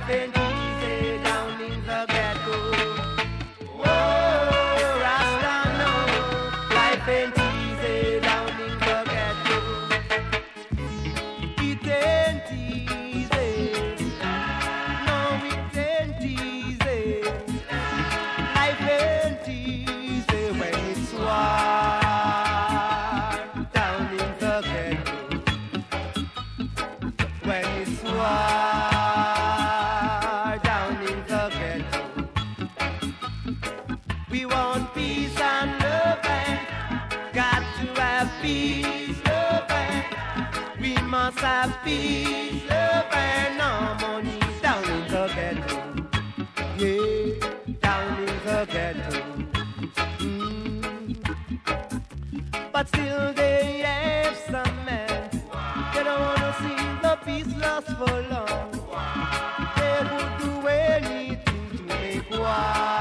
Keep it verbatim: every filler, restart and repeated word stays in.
Life ain't easy down in the ghetto. Oh, Rasta know life ain't easy down in the ghetto. It ain't easy. No, it ain't easy. Life ain't easy when it's war down in the ghetto. When it's war down in the ghetto. We want peace and love and got to have peace, love and we must have peace, love and harmony down in the ghetto. Yeah, down in the ghetto. Mm. But still they have some men. They don't wanna see the peace last for long. They would do anything to make war.